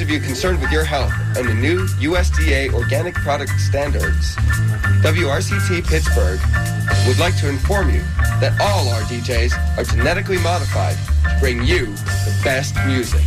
of you concerned with your health and the new USDA organic product standards, WRCT Pittsburgh would like to inform you that all our DJs are genetically modified to bring you the best music.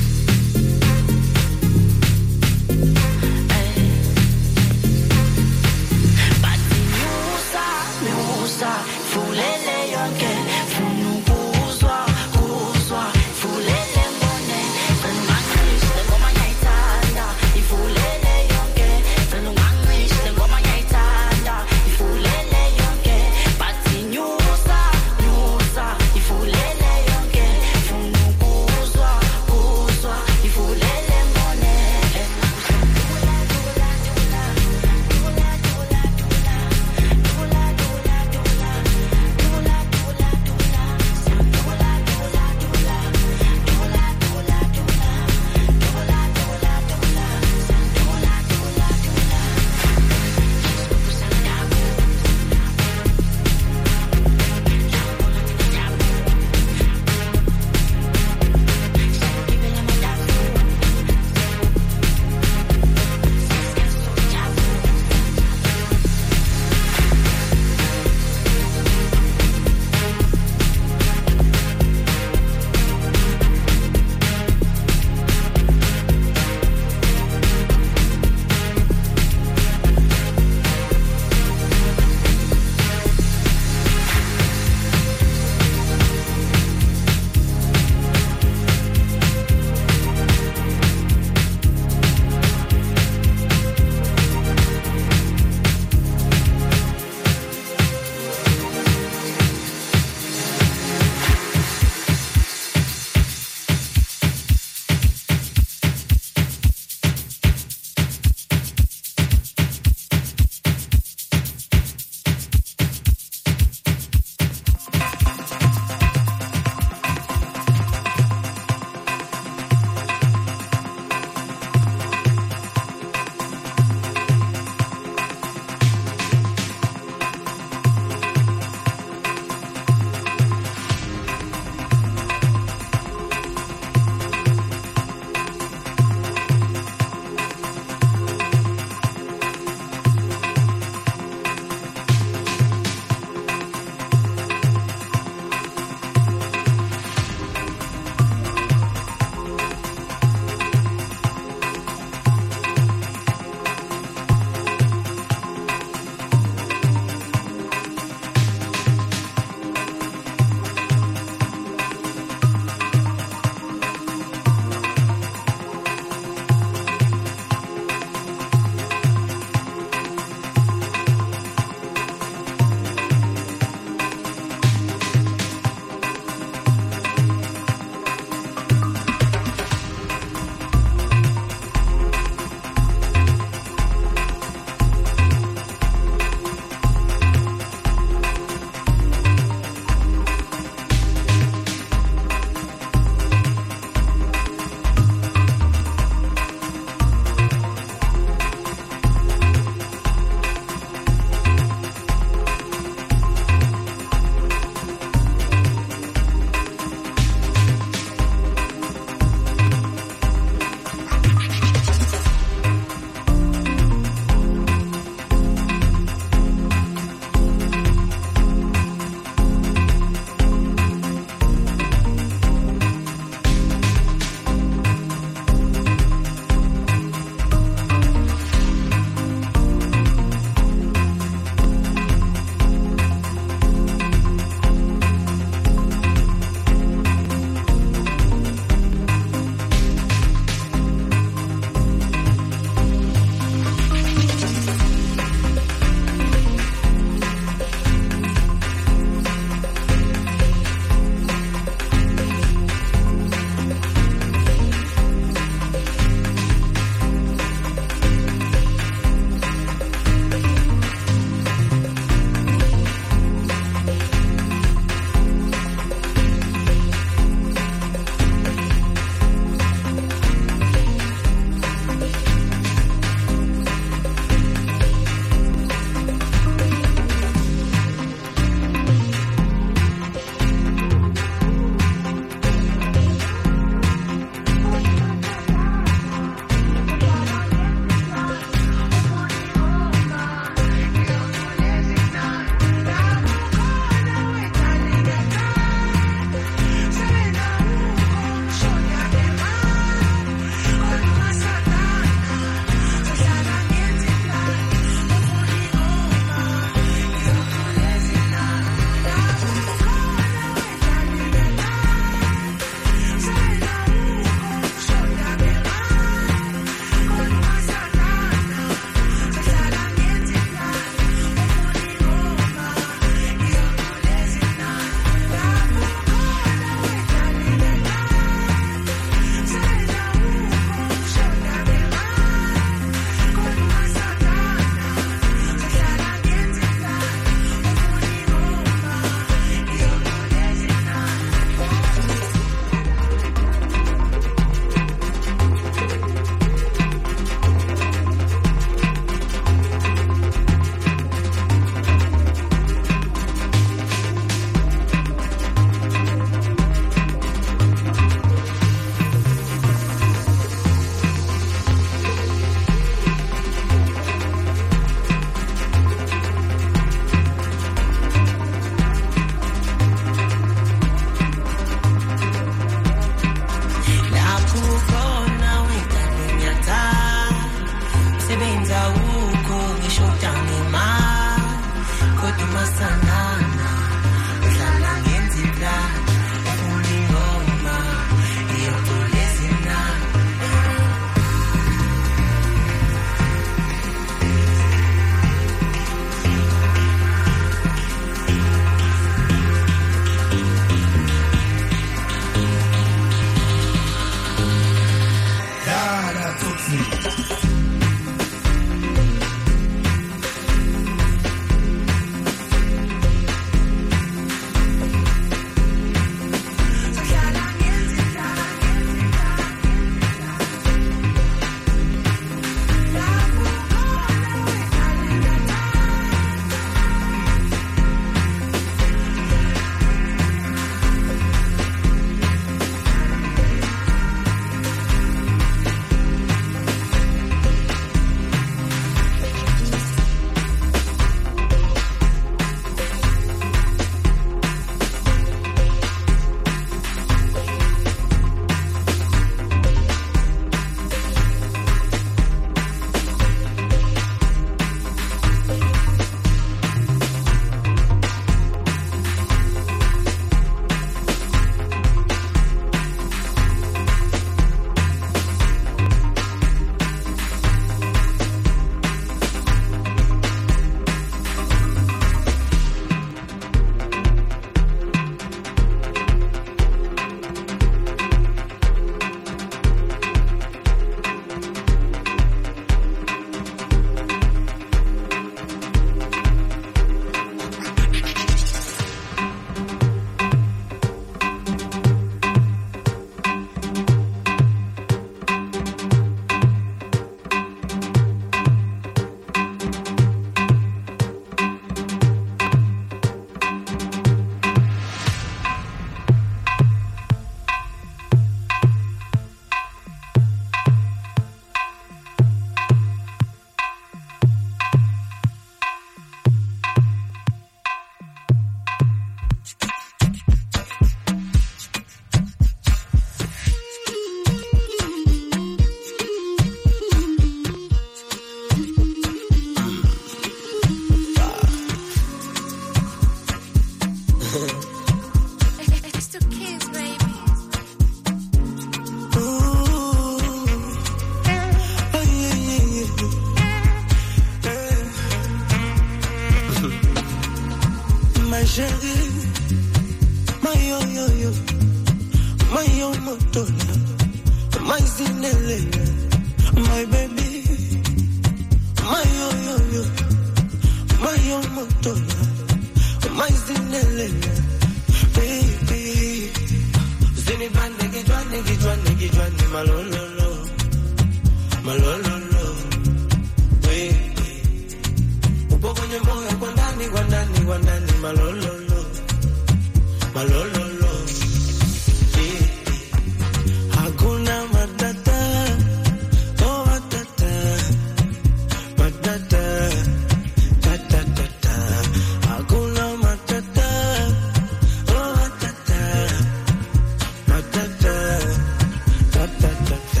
chérie, my yo yo yo, my yo motola, my zinele, my baby, my yo yo yo, my yo motola, my zinele, baby. Zini bande gijwani malololo, malololo, baby. Upo kwenye moyo kwa ndani malololo, malololo, baby. Hakuna matata, oh matata, matata, tata tata. Hakuna matata, oh matata, matata, tata tata.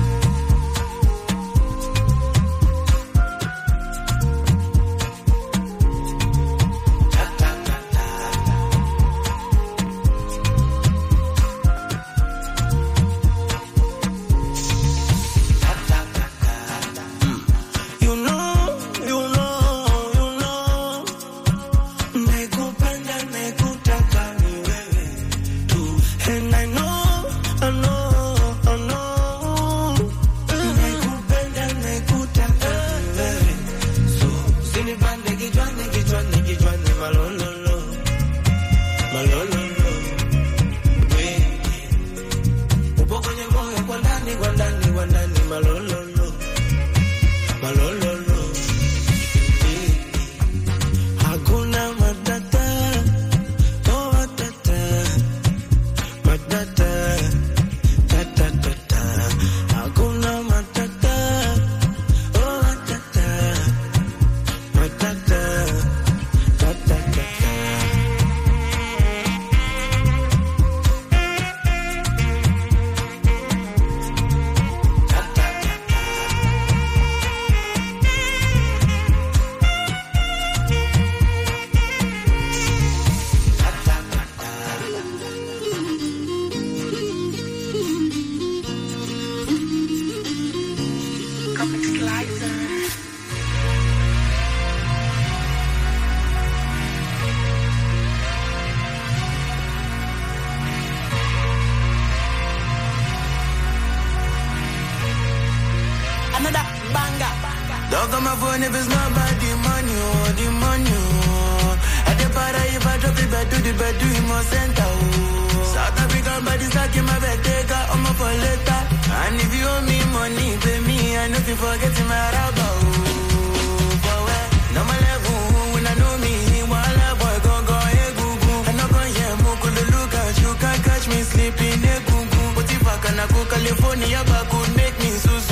California, but could make me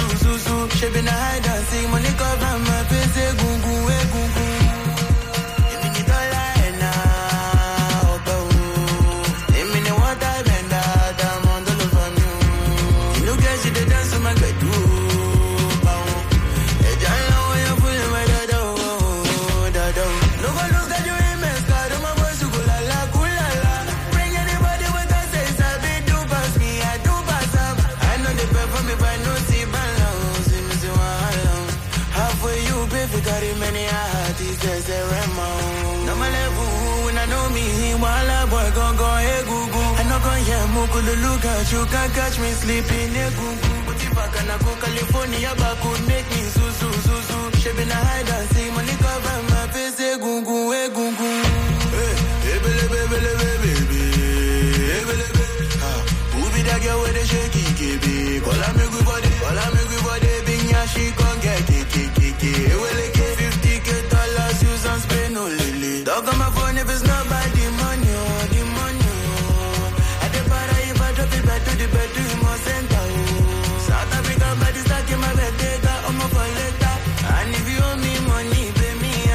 so. She been a hide and seek money cover my face, gungu. Give me the dollar now, give me the water bend that I'm on the love from you. You look at she the dance to my bed, no one knows that you're immense, God, my voice to go la la, cool la la. Bring anybody with us, say, Sabi, do pass me, I do pass up. I know they pay for me, but I know see balance. See me, see one alone. Halfway you pay for carry many artists, they say, Remo. No my level, when I know me, while a boy go, hey, goo. I know go, yeah, mukulu look at you, can't catch me sleeping, hey, goo. But if I can go California, but could make me so. She been a hide and seek money cover my face, hey, gungu. Hey, baby. Who be that girl with the shaky KB? Call her me good body, big yeah, she gon' get kiki. Well, like $50K use and spend no lily. Dog on my phone if it's not by the money. At the para if I drop it back to the bed, do you more center? South African body stuck in my bed, take her on my later. And if you owe me money, pay me,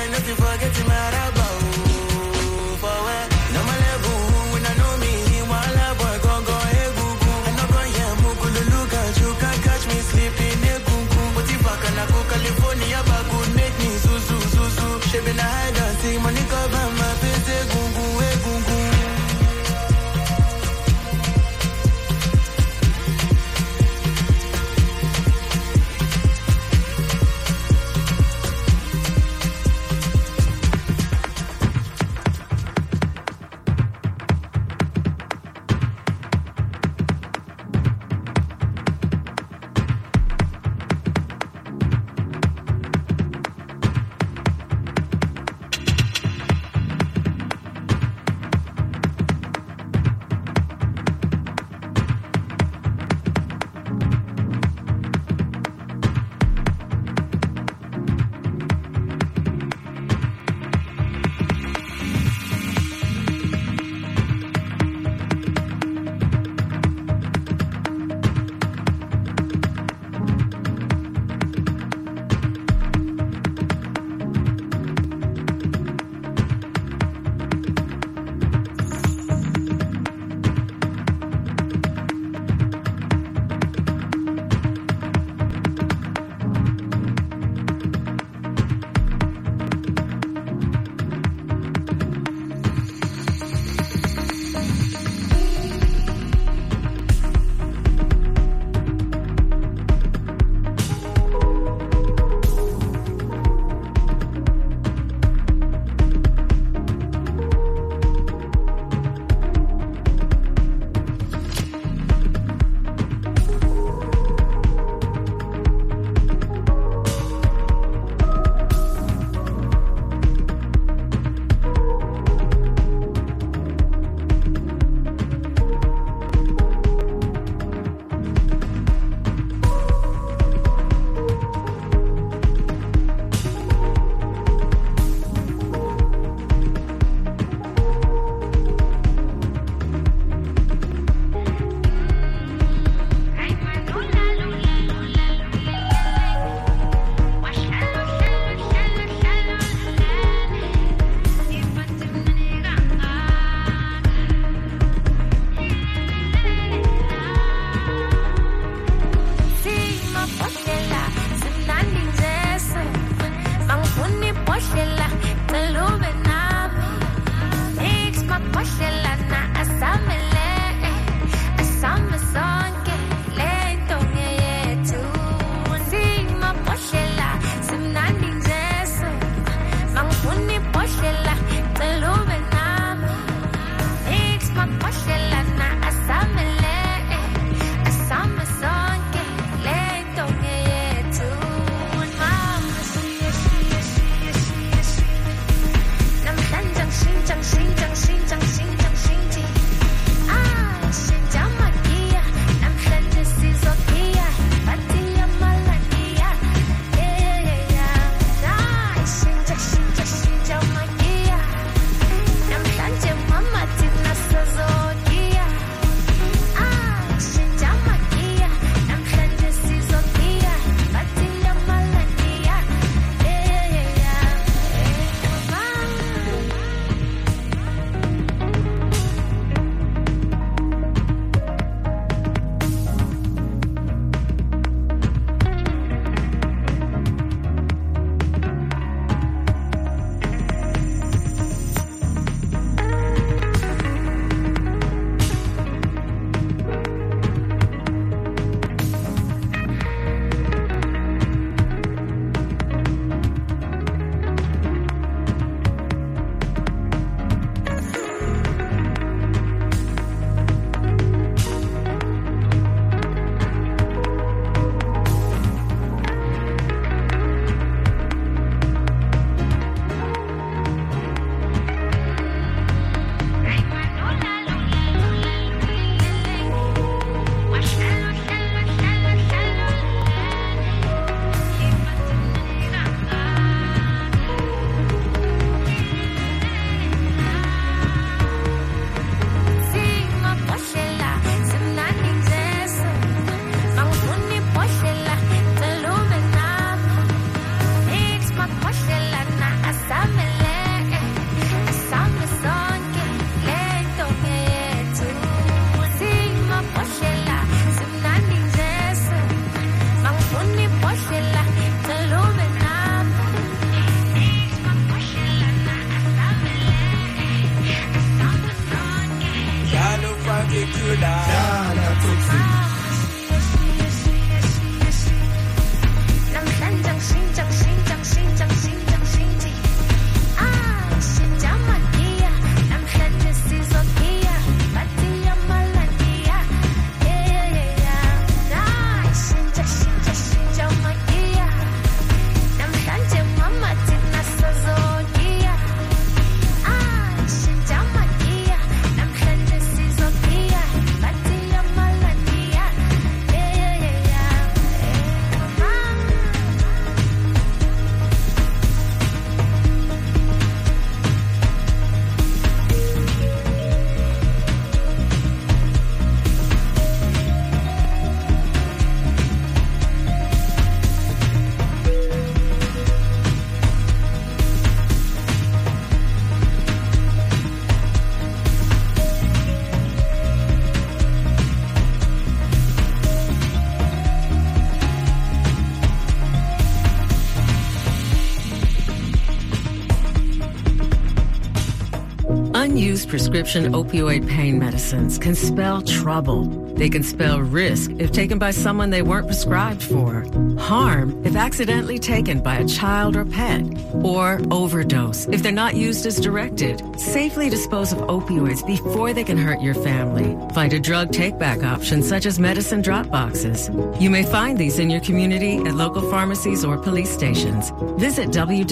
Unused prescription opioid pain medicines can spell trouble. They can spell risk if taken by someone they weren't prescribed for, harm if accidentally taken by a child or pet, or overdose if they're not used as directed. Safely dispose of opioids before they can hurt your family. Find a drug take-back option such as medicine drop boxes. You may find these in your community at local pharmacies or police stations. Visit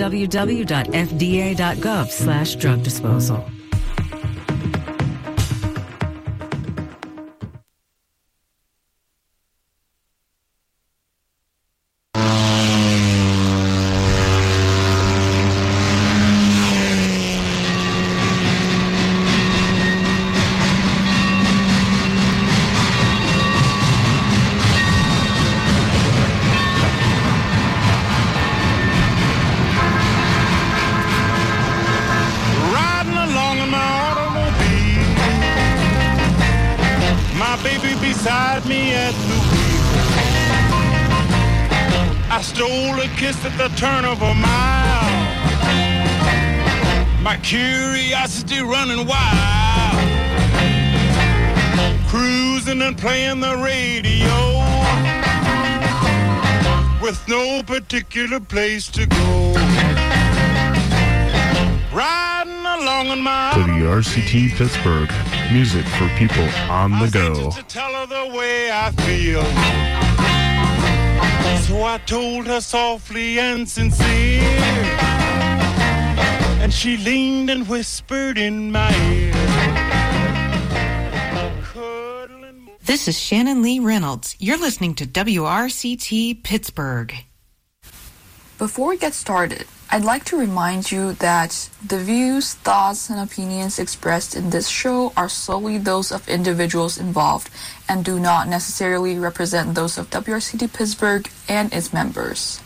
www.fda.gov/drug disposal. At the turn of a mile, my curiosity running wild, cruising and playing the radio with no particular place to go, riding along in my WRCT Pittsburgh, music for people on the go. To tell her the way I feel. So I told her softly and sincere, and she leaned and whispered in my ear. This is Shannon Lee Reynolds. You're listening to WRCT Pittsburgh. Before we get started, I'd like to remind you that the views, thoughts, and opinions expressed in this show are solely those of individuals involved and do not necessarily represent those of WRCT Pittsburgh and its members.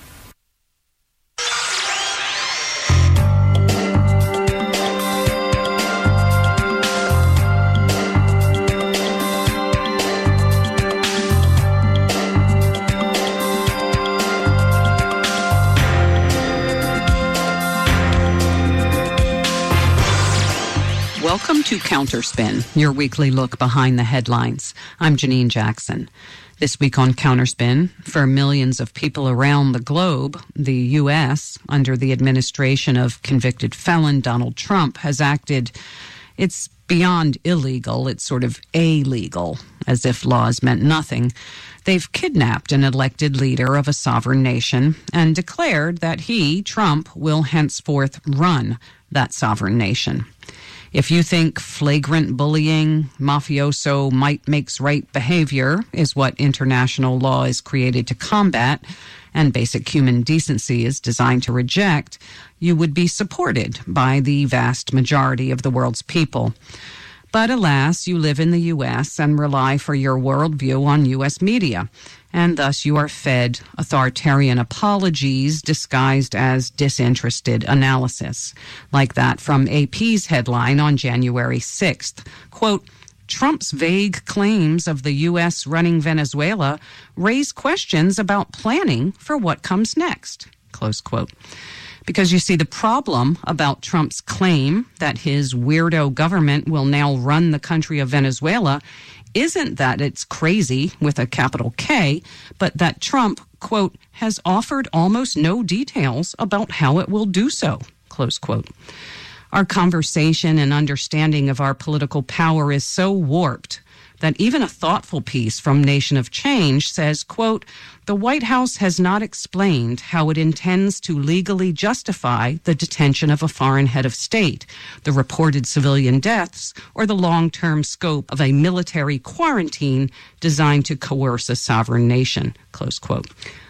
Welcome to Counterspin, your weekly look behind the headlines. I'm Janine Jackson. This week on Counterspin, for millions of people around the globe, the U.S., under the administration of convicted felon Donald Trump, has acted, it's beyond illegal, it's sort of illegal, as if laws meant nothing. They've kidnapped an elected leader of a sovereign nation and declared that he, Trump, will henceforth run that sovereign nation. If you think flagrant bullying, mafioso might makes right behavior is what international law is created to combat and basic human decency is designed to reject, you would be supported by the vast majority of the world's people. But alas, you live in the U.S. and rely for your worldview on U.S. media, and thus you are fed authoritarian apologies disguised as disinterested analysis, like that from AP's headline on January 6th. Quote, Trump's vague claims of the U.S. running Venezuela raise questions about planning for what comes next, close quote. Because you see, the problem about Trump's claim that his weirdo government will now run the country of Venezuela isn't that it's crazy with a capital K, but that Trump, quote, has offered almost no details about how it will do so, close quote. Our conversation and understanding of our political power is so warped that even a thoughtful piece from Nation of Change says, quote, the White House has not explained how it intends to legally justify the detention of a foreign head of state, the reported civilian deaths, or the long-term scope of a military quarantine designed to coerce a sovereign nation, close quote.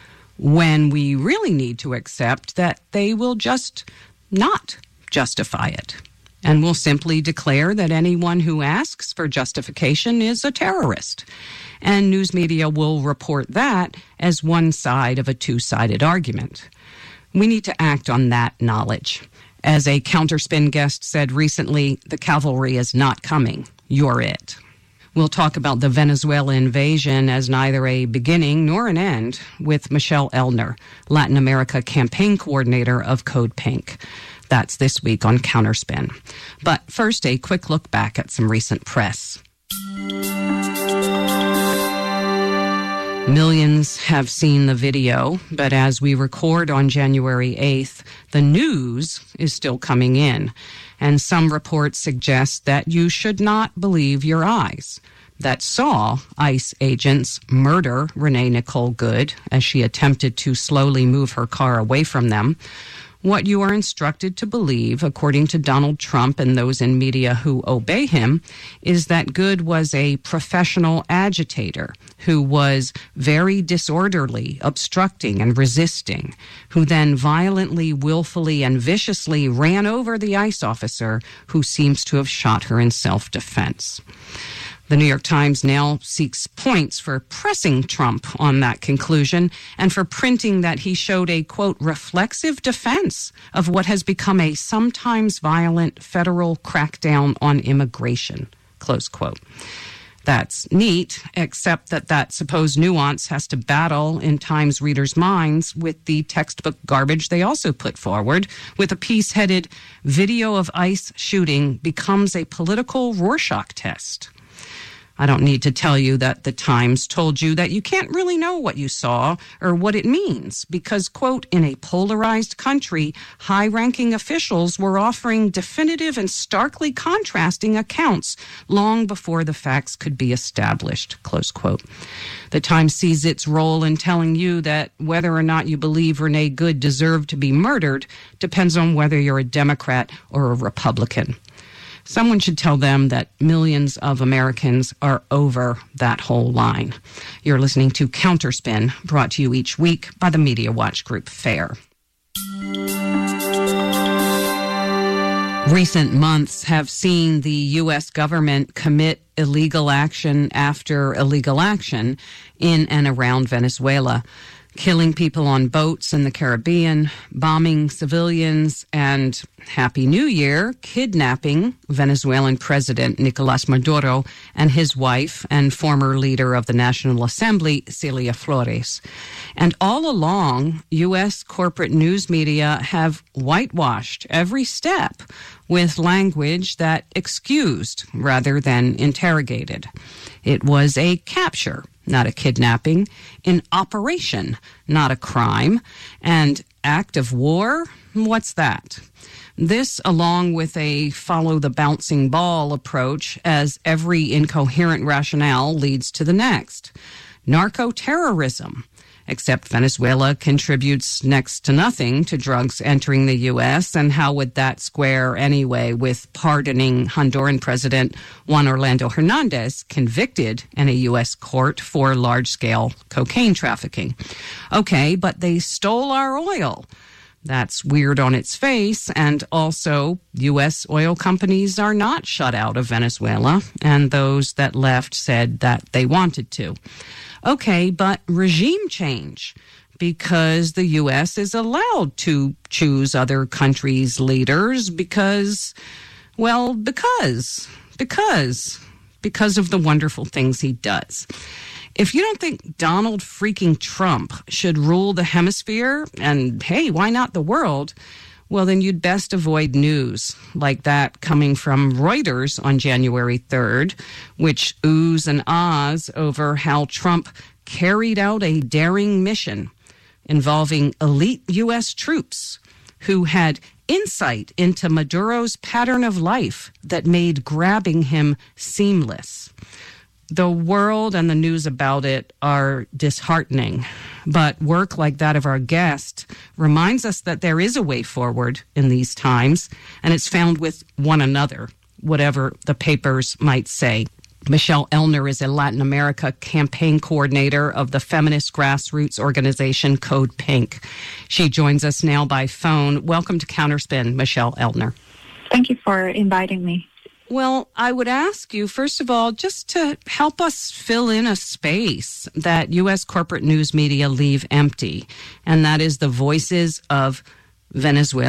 When we really need to accept that they will just not justify it, and will simply declare that anyone who asks for justification is a terrorist. And news media will report that as one side of a two-sided argument. We need to act on that knowledge. As a Counterspin guest said recently, the cavalry is not coming. You're it. We'll talk about the Venezuela invasion as neither a beginning nor an end with Michelle Eldner, Latin America campaign coordinator of Code Pink. That's this week on Counterspin. But first, a quick look back at some recent press. Millions have seen the video, but as we record on January 8th, the news is still coming in, and some reports suggest that you should not believe your eyes. That saw ICE agents murder Renee Nicole Good as she attempted to slowly move her car away from them. What you are instructed to believe, according to Donald Trump and those in media who obey him, is that Good was a professional agitator who was very disorderly, obstructing and resisting, who then violently, willfully, and viciously ran over the ICE officer who seems to have shot her in self-defense. The New York Times now seeks points for pressing Trump on that conclusion and for printing that he showed a, quote, reflexive defense of what has become a sometimes violent federal crackdown on immigration, close quote. That's neat, except that supposed nuance has to battle in Times readers' minds with the textbook garbage they also put forward, with a piece headed, "Video of ICE Shooting Becomes a Political Rorschach Test." I don't need to tell you that the Times told you that you can't really know what you saw or what it means because, quote, in a polarized country, high-ranking officials were offering definitive and starkly contrasting accounts long before the facts could be established, close quote. The Times sees its role in telling you that whether or not you believe Renee Good deserved to be murdered depends on whether you're a Democrat or a Republican. Someone should tell them that millions of Americans are over that whole line. You're listening to Counterspin, brought to you each week by the Media Watch Group FAIR. Recent months have seen the U.S. government commit illegal action after illegal action in and around Venezuela, killing people on boats in the Caribbean, bombing civilians, and, Happy New Year, kidnapping Venezuelan President Nicolás Maduro and his wife and former leader of the National Assembly, Celia Flores. And all along, U.S. corporate news media have whitewashed every step with language that excused rather than interrogated. It was a capture, not a kidnapping, an operation, not a crime, and act of war, what's that? This, along with a follow-the-bouncing-ball approach, as every incoherent rationale leads to the next. Narco-terrorism, except Venezuela contributes next to nothing to drugs entering the U.S., and how would that square anyway with pardoning Honduran President Juan Orlando Hernandez, convicted in a U.S. court for large-scale cocaine trafficking? Okay, but they stole our oil. That's weird on its face, and also U.S. oil companies are not shut out of Venezuela, and those that left said that they wanted to. Okay, but regime change, because the U.S. is allowed to choose other countries' leaders because of the wonderful things he does. If you don't think Donald freaking Trump should rule the hemisphere, and hey, why not the world, well, then you'd best avoid news like that coming from Reuters on January 3rd, which oohs and ahs over how Trump carried out a daring mission involving elite U.S. troops who had insight into Maduro's pattern of life that made grabbing him seamless. The world and the news about it are disheartening, but work like that of our guest reminds us that there is a way forward in these times, and it's found with one another, whatever the papers might say. Michelle Elner is a Latin America campaign coordinator of the feminist grassroots organization Code Pink. She joins us now by phone. Welcome to Counterspin, Michelle Elner. Thank you for inviting me. Well, I would ask you, first of all, just to help us fill in a space that U.S. corporate news media leave empty, and that is the voices of Venezuelan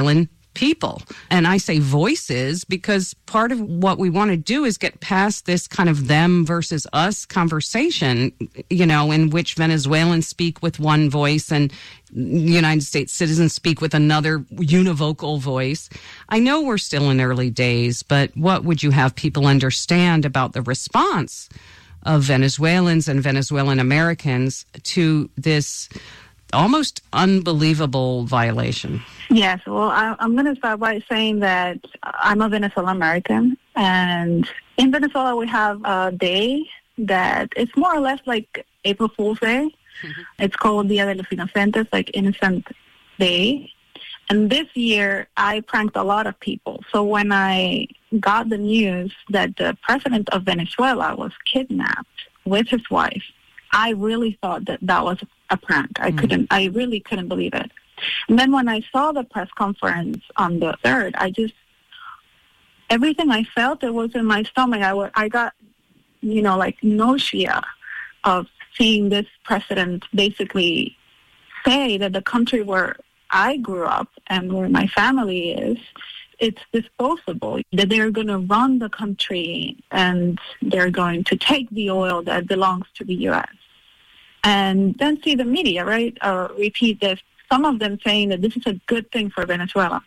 people. And I say voices because part of what we want to do is get past this kind of them versus us conversation, in which Venezuelans speak with one voice and United States citizens speak with another univocal voice. I know we're still in early days, but what would you have people understand about the response of Venezuelans and Venezuelan Americans to this almost unbelievable violation? Yes, well, I'm going to start by saying that I'm a Venezuelan American, and in Venezuela we have a day that it's more or less like April Fool's Day. Mm-hmm. It's called Dia de los Inocentes, like Innocent Day. And this year I pranked a lot of people. So when I got the news that the president of Venezuela was kidnapped with his wife, I really thought that was a prank. I really couldn't believe it. And then when I saw the press conference on the 3rd, everything I felt, it was in my stomach. I got, like nausea of seeing this president basically say that the country where I grew up and where my family is, it's disposable, that they're going to run the country and they're going to take the oil that belongs to the U.S. And then see the media, right, repeat this, some of them saying that this is a good thing for Venezuela.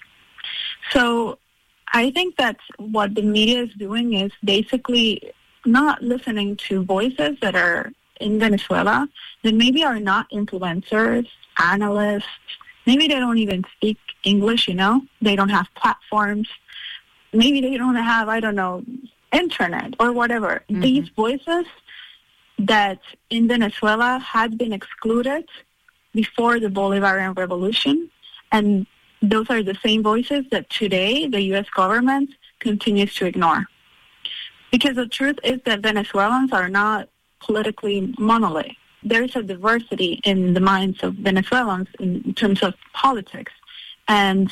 So I think that's what the media is doing, is basically not listening to voices that are in Venezuela that maybe are not influencers, analysts. Maybe they don't even speak English, They don't have platforms. Maybe they don't have, internet or whatever. Mm-hmm. These voices that in Venezuela had been excluded before the Bolivarian Revolution, and those are the same voices that today the U.S. government continues to ignore. Because the truth is that Venezuelans are not politically monolithic. There is a diversity in the minds of Venezuelans in terms of politics, and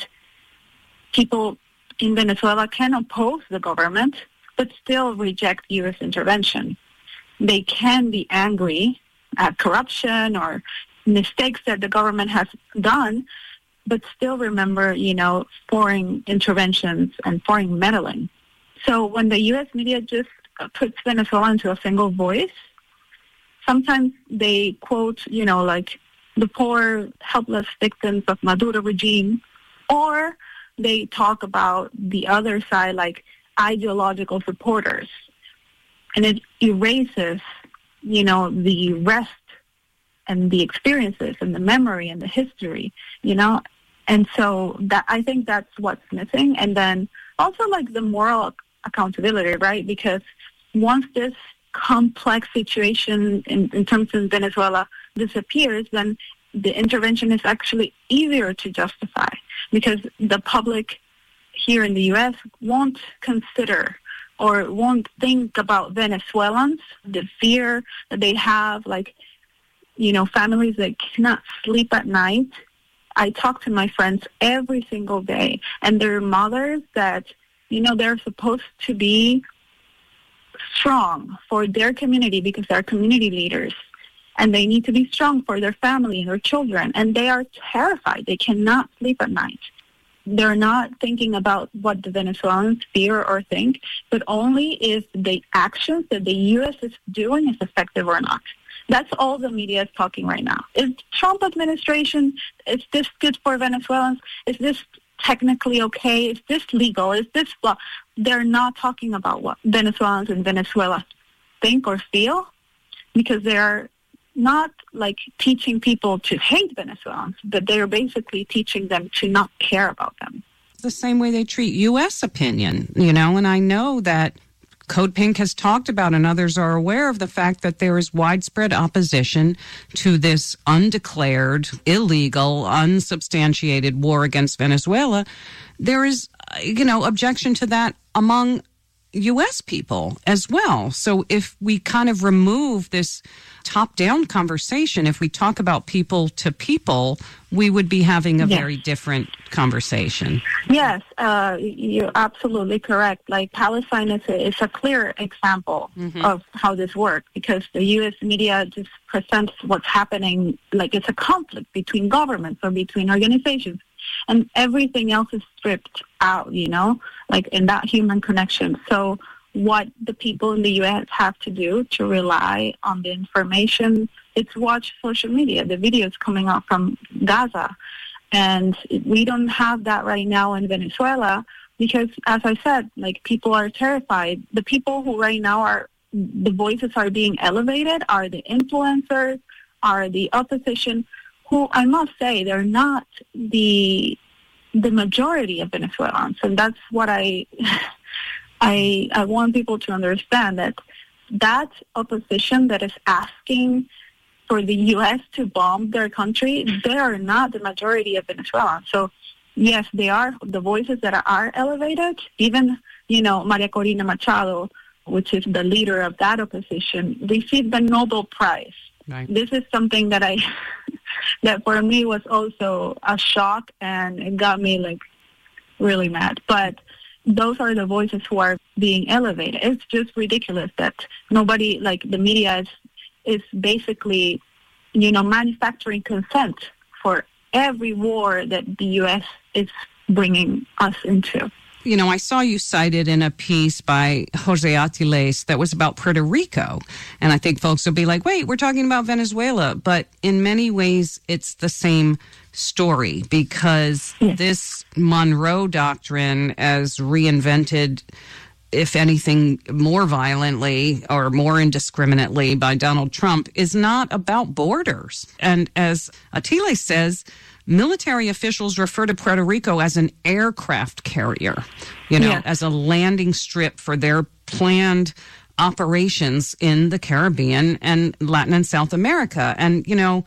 people in Venezuela can oppose the government but still reject U.S. intervention. They can be angry at corruption or mistakes that the government has done, but still remember, foreign interventions and foreign meddling. So when the U.S. media just puts Venezuela into a single voice, sometimes they quote, like the poor, helpless victims of Maduro regime, or they talk about the other side like ideological supporters. And it erases, the rest and the experiences and the memory and the history, And so I think that's what's missing. And then also like the moral accountability, right? Because once this complex situation in terms of Venezuela disappears, then the intervention is actually easier to justify because the public here in the U.S. won't consider or won't think about Venezuelans, the fear that they have, families that cannot sleep at night. I talk to my friends every single day, and they're mothers that, they're supposed to be strong for their community because they're community leaders, and they need to be strong for their family and their children, and they are terrified. They cannot sleep at night. They're not thinking about what the Venezuelans fear or think, but only if the actions that the U.S. is doing is effective or not. That's all the media is talking right now. Is Trump administration, is this good for Venezuelans? Is this technically okay? Is this legal? Is this law? They're not talking about what Venezuelans in Venezuela think or feel because they're not teaching people to hate Venezuelans, but they're basically teaching them to not care about them. The same way they treat U.S. opinion, and I know that Code Pink has talked about, and others are aware of the fact that there is widespread opposition to this undeclared, illegal, unsubstantiated war against Venezuela. There is, objection to that among U.S. people as well. So if we kind of remove this top-down conversation, if we talk about people to people, we would be having a very different conversation. Yes, you're absolutely correct. Palestine is a clear example of how this works because the U.S. media just presents what's happening like it's a conflict between governments or between organizations. and everything else is stripped out, like in that human connection. So what the people in the U.S. have to do to rely on the information, it's watch social media, the videos coming out from Gaza. And we don't have that right now in Venezuela because, as I said, like people are terrified. The people who right now the voices are being elevated are the influencers, are the opposition, who I must say they're not the majority of Venezuelans. And that's what I want people to understand, that opposition that is asking for the U.S. to bomb their country, they are not the majority of Venezuelans. So, yes, they are the voices that are elevated. Even, Maria Corina Machado, which is the leader of that opposition, received the Nobel Prize. Right. This is something that that for me was also a shock, and it got me, like, really mad. But those are the voices who are being elevated. It's just ridiculous that nobody, like the media is basically, manufacturing consent for every war that the U.S. is bringing us into. I saw you cited in a piece by Jose Atiles that was about Puerto Rico. And I think folks will be like, wait, we're talking about Venezuela. But in many ways, it's the same story because this Monroe Doctrine, as reinvented, if anything, more violently or more indiscriminately by Donald Trump, is not about borders. And as Atiles says, military officials refer to Puerto Rico as an aircraft carrier, as a landing strip for their planned operations in the Caribbean and Latin and South America. And,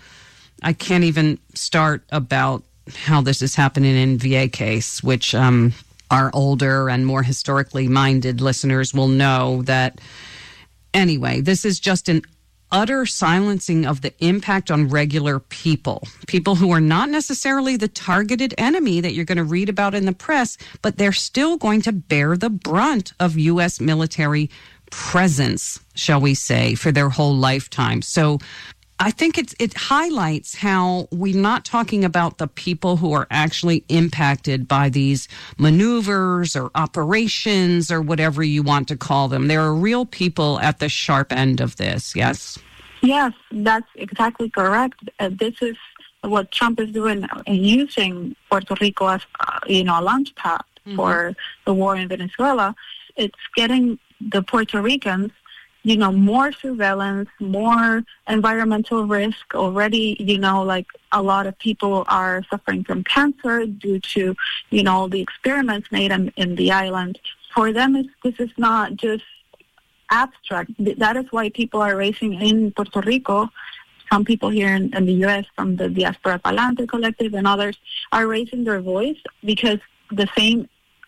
I can't even start about how this is happening in Vieques, which our older and more historically minded listeners will know that. Anyway, this is just an utter silencing of the impact on regular people who are not necessarily the targeted enemy that you're going to read about in the press, but they're still going to bear the brunt of U.S. military presence, shall we say, for their whole lifetime. So I think it highlights how we're not talking about the people who are actually impacted by these maneuvers or operations or whatever you want to call them. There are real people at the sharp end of this, yes? Yes, that's exactly correct. This is what Trump is doing in using Puerto Rico as, a launch pad for the war in Venezuela. It's getting the Puerto Ricans more surveillance, more environmental risk. Already, like a lot of people are suffering from cancer due to, all the experiments made in the island. For them, this is not just abstract. That is why people are raising in Puerto Rico. Some people here in the U.S. from the Diaspora Palante Collective and others are raising their voice because the same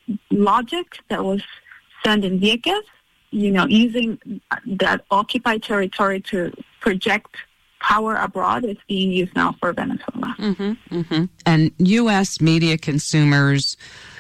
logic that was sent in Vieques, using that occupied territory to project power abroad is being used now for Venezuela. And U.S. media consumers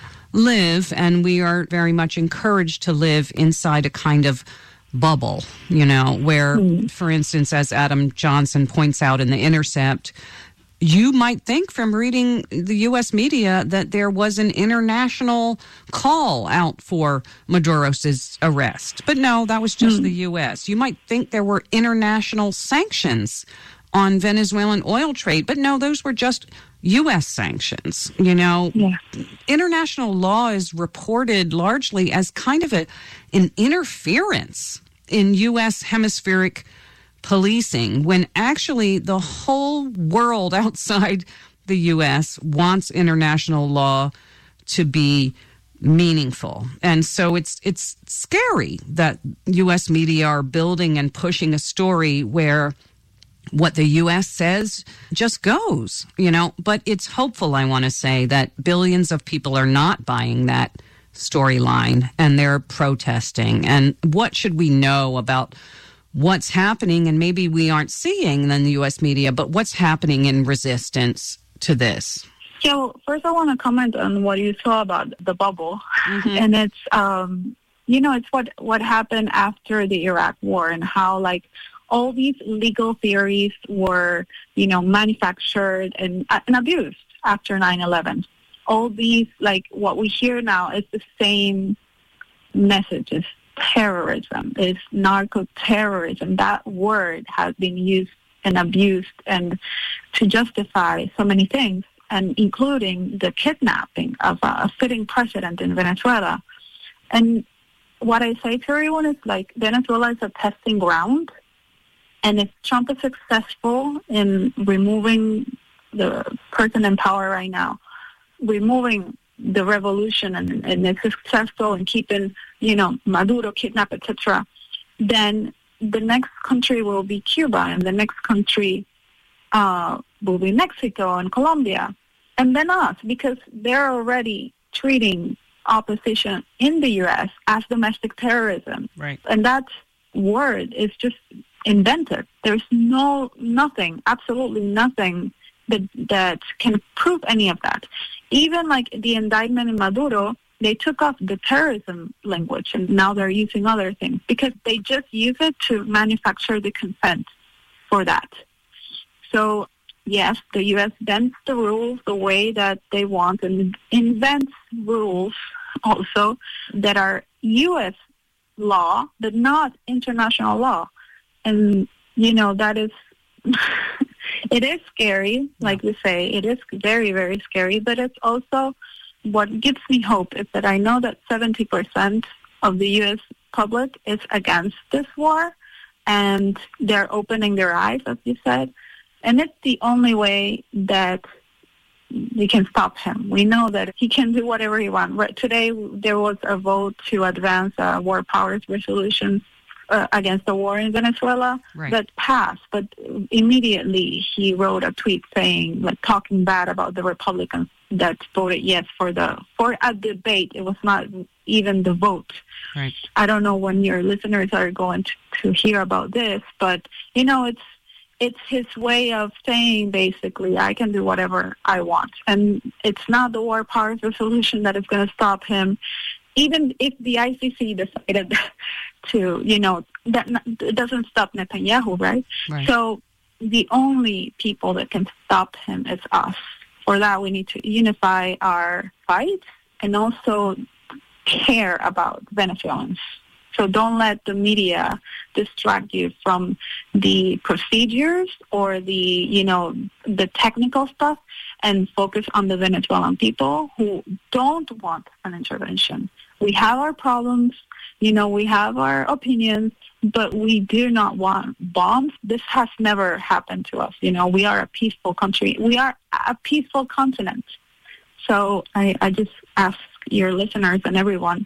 live, and we are very much encouraged to live inside a kind of bubble, where, for instance, as Adam Johnson points out in The Intercept, you might think from reading the U.S. media that there was an international call out for Maduro's arrest. But no, that was just the U.S. You might think there were international sanctions on Venezuelan oil trade. But no, those were just U.S. sanctions. International law is reported largely as kind of an interference in U.S. hemispheric policing, when actually the whole world outside the U.S. wants international law to be meaningful. And so it's scary that U.S. media are building and pushing a story where what the U.S. says just goes, But it's hopeful, I want to say, that billions of people are not buying that storyline and they're protesting. And what should we know about what's happening, and maybe we aren't seeing in the U.S. media, but what's happening in resistance to this? So first I want to comment on what you saw about the bubble. And it's, it's what happened after the Iraq War and how, all these legal theories were, manufactured and abused after 9/11. all these, like what we hear now, is the same messages. Terrorism is narco-terrorism. That word has been used and abused and to justify so many things, and including the kidnapping of a sitting president in Venezuela. And what I say to everyone is, like, Venezuela is a testing ground, and if Trump is successful in removing the person in power right now, removing the revolution, and is successful in keeping, Maduro kidnapped, etc., then the next country will be Cuba, and the next country will be Mexico and Colombia, and then us, because they're already treating opposition in the U.S. as domestic terrorism. Right. And that word is just invented. There's nothing, absolutely nothing that can prove any of that. Even like the indictment in Maduro, they took off the terrorism language, and now they're using other things because they just use it to manufacture the consent for that. So, yes, the U.S. bends the rules the way that they want and invents rules also that are U.S. law, but not international law. And, that is... It is scary, like we say. It is very, very scary, but it's also what gives me hope is that I know that 70% of the U.S. public is against this war, and they're opening their eyes, as you said, and it's the only way that we can stop him. We know that he can do whatever he wants. Right, today, there was a vote to advance a war powers resolution against the war in Venezuela that passed, but immediately he wrote a tweet saying, like, talking bad about the Republicans that voted yes for a debate. It was not even the vote. Right. I don't know when your listeners are going to hear about this, but it's his way of saying basically, I can do whatever I want, and it's not the war powers resolution that is going to stop him. Even if the ICC decided to, that it doesn't stop Netanyahu, right? So the only people that can stop him is us. For that, we need to unify our fight and also care about Venezuelans. So don't let the media distract you from the procedures or the technical stuff, and focus on the Venezuelan people who don't want an intervention. We have our problems, we have our opinions, but we do not want bombs. This has never happened to us. We are a peaceful country. We are a peaceful continent. So I just ask your listeners and everyone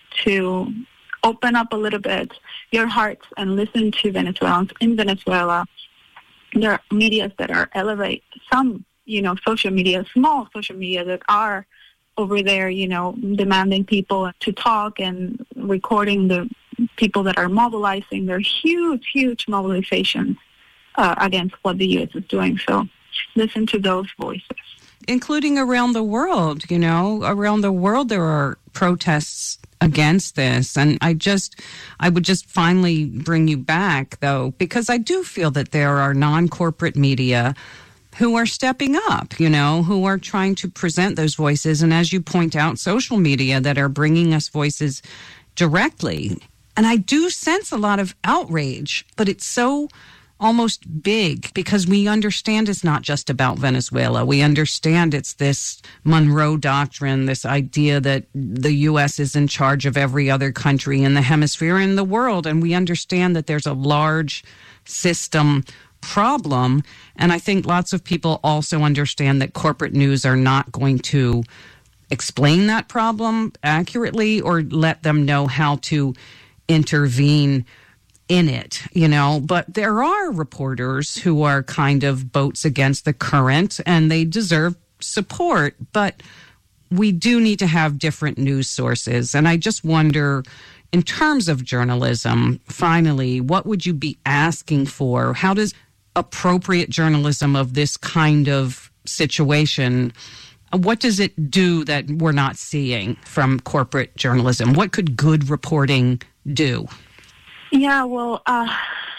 to open up a little bit your hearts and listen to Venezuelans in Venezuela. There are medias that are elevate some, social media, small social media that are over there, demanding people to talk and recording the people that are mobilizing. There are huge, huge mobilizations against what the U.S. is doing. So listen to those voices. Including around the world, around the world there are protests against this. And I would just finally bring you back, though, because I do feel that there are non-corporate media who are stepping up, who are trying to present those voices. And as you point out, social media that are bringing us voices directly. And I do sense a lot of outrage, but it's so almost big because we understand it's not just about Venezuela. We understand it's this Monroe Doctrine, this idea that the U.S. is in charge of every other country in the hemisphere and the world. And we understand that there's a large system problem. And I think lots of people also understand that corporate news are not going to explain that problem accurately or let them know how to intervene in it, but there are reporters who are kind of boats against the current and they deserve support, but we do need to have different news sources. And I just wonder, in terms of journalism, finally, what would you be asking for? How does appropriate journalism of this kind of situation, what does it do that we're not seeing from corporate journalism? What could good reporting do? Yeah, well,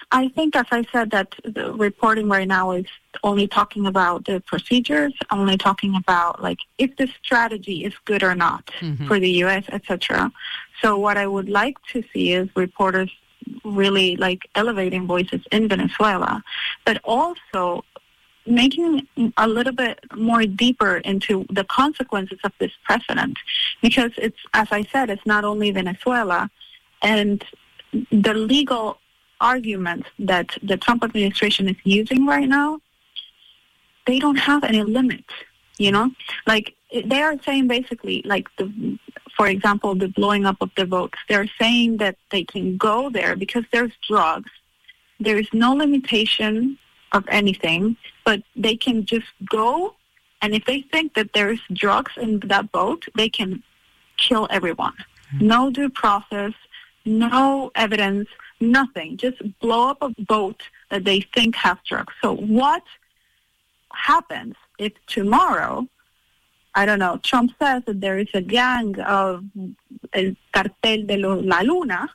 I think, as I said, that the reporting right now is only talking about the procedures, only talking about, like, if the strategy is good or not for the U.S., etc. So what I would like to see is reporters really, like, elevating voices in Venezuela, but also making a little bit more deeper into the consequences of this precedent. Because it's, as I said, it's not only Venezuela, and the legal arguments that the Trump administration is using right now, they don't have any limit, you know? Like, they are saying basically, like, for example, the blowing up of the votes, they're saying that they can go there because there's drugs. There is no limitation of anything, but they can just go, and if they think that there's drugs in that boat, they can kill everyone. No due process, no evidence, nothing. Just blow up a boat that they think has drugs. So what happens if tomorrow, I don't know, Trump says that there is a gang of El Cartel de la Luna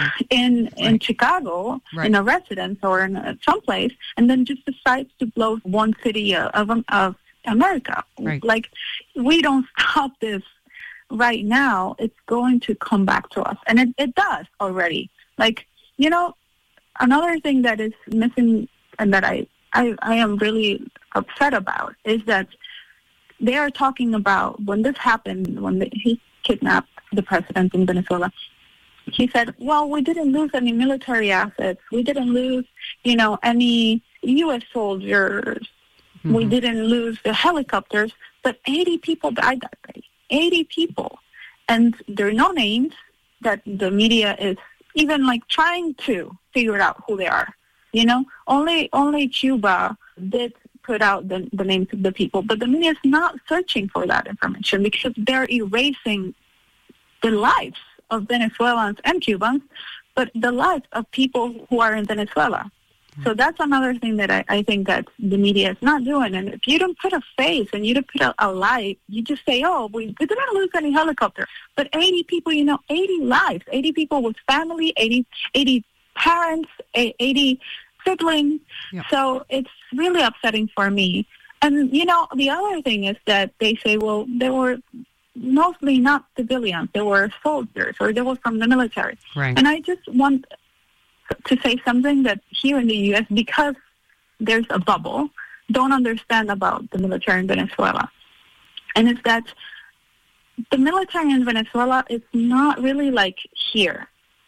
in Chicago, in a residence or in someplace, and then just decides to blow one city of America. Right. Like, we don't stop this right now, it's going to come back to us. And it does already. Like, you know, another thing that is missing and that I am really upset about is that they are talking about when this happened, when he kidnapped the president in Venezuela. He said, well, we didn't lose any military assets. We didn't lose, you know, any U.S. soldiers. We didn't lose the helicopters. But 80 people died that day. 80 people. And there are no names that the media is even, like, trying to figure out who they are. You know, only Cuba did put out the names of the people, but the media is not searching for that information because they're erasing the lives of Venezuelans and Cubans, but the lives of people who are in Venezuela. So that's another thing that I think that the media is not doing. And if you don't put a face and you don't put a light, you just say, oh, we didn't lose any helicopter. But 80 people, you know, 80 lives, 80 people with family, 80 parents, 80 siblings. Yep. So it's really upsetting for me. And, you know, the other thing is that they say, well, they were mostly not civilians. They were soldiers or they were from the military. Right. And I just want to say something that here in the U.S., because there's a bubble, don't understand about the military in Venezuela. And it's that the military in Venezuela is not really like here.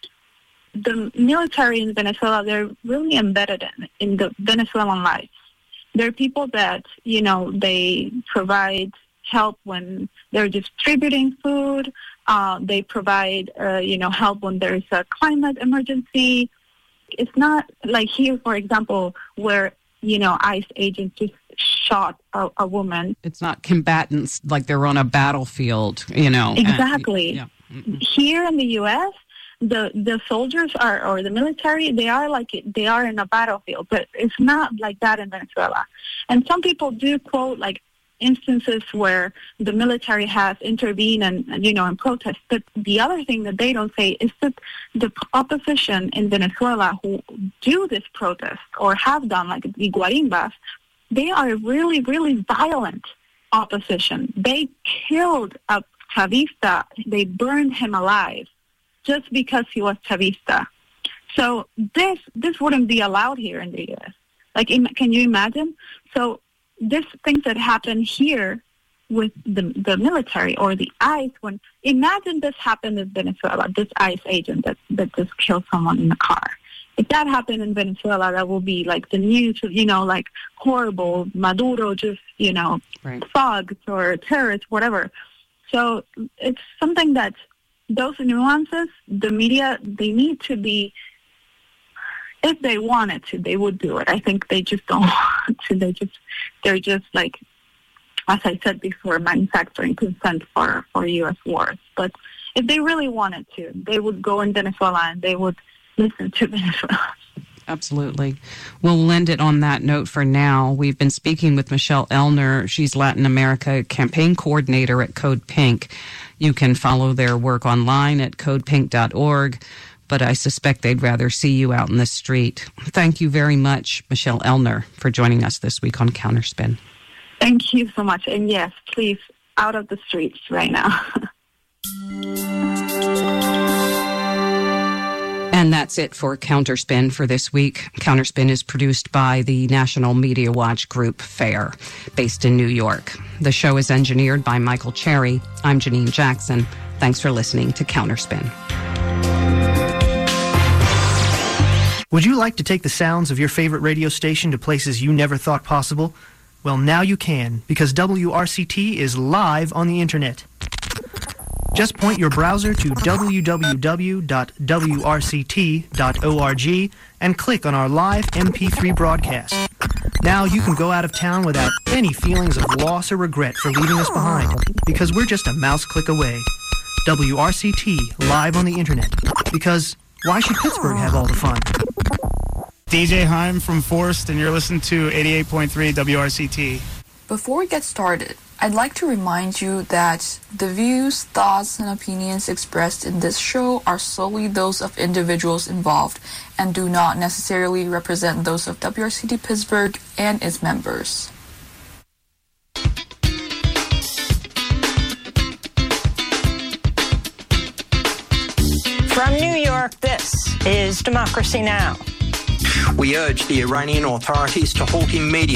The military in Venezuela, they're really embedded in the Venezuelan life. They're people that, you know, they provide help when they're distributing food. They provide, you know, help when there's a climate emergency. It's not like here, for example, where, you know, ICE agents just shot a woman. It's not combatants like they're on a battlefield, you know. Exactly. Yeah. Here in the U.S., the soldiers or the military, they are in a battlefield, but it's not like that in Venezuela. And some people do quote like instances where the military has intervened and you know, in protest. But the other thing that they don't say is that the opposition in Venezuela who do this protest or have done, like the Guarimbas, they are really, really violent opposition. They killed a Chavista. They burned him alive just because he was Chavista. So this wouldn't be allowed here in the U.S. Like, can you imagine? So these things that happen here with the military or the ICE, imagine this happened in Venezuela, this ICE agent that just killed someone in the car. If that happened in Venezuela, that will be like the news, you know, like horrible, Maduro just, you know, thugs or terrorists, whatever. So it's something that those nuances, the media, they need to be, if they wanted to, they would do it. I think they just don't want to. They're just like, as I said before, manufacturing consent for U.S. wars. But if they really wanted to, they would go in Venezuela and they would listen to Venezuela. Absolutely. We'll end it on that note for now. We've been speaking with Michelle Elner. She's Latin America campaign coordinator at Code Pink. You can follow their work online at codepink.org. but I suspect they'd rather see you out in the street. Thank you very much, Michelle Elner, for joining us this week on Counterspin. Thank you so much. And yes, please, out of the streets right now. And that's it for Counterspin for this week. Counterspin is produced by the National Media Watch Group FAIR, based in New York. The show is engineered by Michael Cherry. I'm Janine Jackson. Thanks for listening to Counterspin. Would you like to take the sounds of your favorite radio station to places you never thought possible? Well, now you can, because WRCT is live on the internet. Just point your browser to www.wrct.org and click on our live MP3 broadcast. Now you can go out of town without any feelings of loss or regret for leaving us behind, because we're just a mouse click away. WRCT, live on the internet. Because why should Pittsburgh have all the fun? DJ Heim from Forst, and you're listening to 88.3 WRCT. Before we get started, I'd like to remind you that the views, thoughts, and opinions expressed in this show are solely those of individuals involved and do not necessarily represent those of WRCT Pittsburgh and its members. From New York, this is Democracy Now! We urge the Iranian authorities to halt immediately